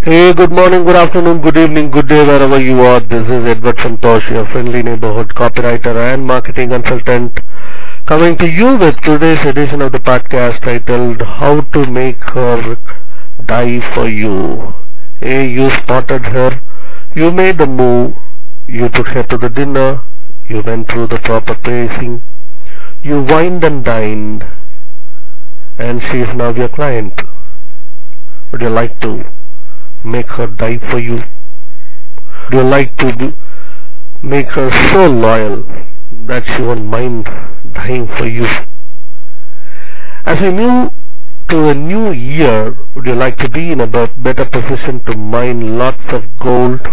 Hey, good morning, good afternoon, good evening, good day, wherever you are. This is Edward Santosh, your friendly neighborhood copywriter and marketing consultant, coming to you with today's edition of the podcast titled How to Make Her Die for You. Hey, you spotted her, you made the move, you took her to the dinner, you went through the proper pacing, you wined and dined, and she is now your client. Would you like to make her die for you? Would you like to make her so loyal that she won't mind dying for you? As we move to a new year, would you like to be in a better position to mine lots of gold?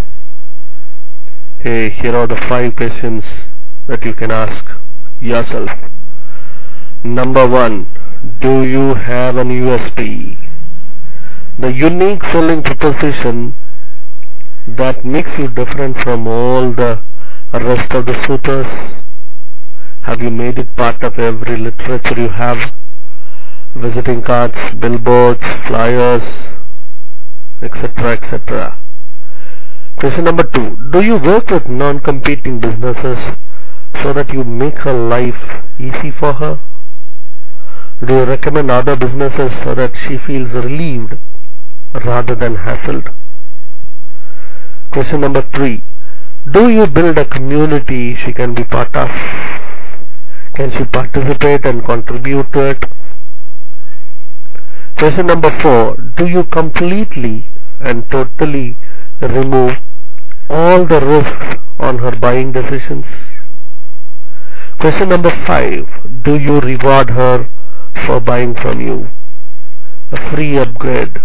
Hey, here are the 5 questions that you can ask yourself. Number 1, do you have an USP? The unique selling proposition that makes you different from all the rest of the suitors. Have you made it part of every literature you have? Visiting cards, billboards, flyers, etc., etc. Question number 2. Do you work with non-competing businesses so that you make her life easy for her? Do you recommend other businesses so that she feels relieved rather than hassled? Question number 3. Do you build a community she can be part of? Can she participate and contribute to it? Question number 4. Do you completely and totally remove all the risks on her buying decisions? Question number 5. Do you reward her for buying from you? A free upgrade,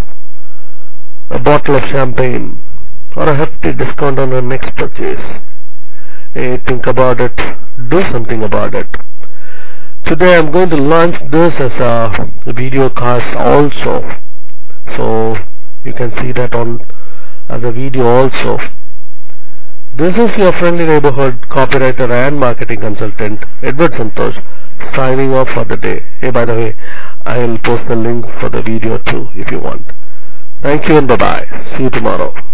a bottle of champagne, or a hefty discount on her next purchase. Hey, think about it. Do something about it. Today I'm going to launch this as a video cast also, so you can see that on as a video also. This is your friendly neighborhood copywriter and marketing consultant Edward Santosh, signing off for the day. Hey, by the way, I will post the link for the video too if you want. Thank you and bye bye. See you tomorrow.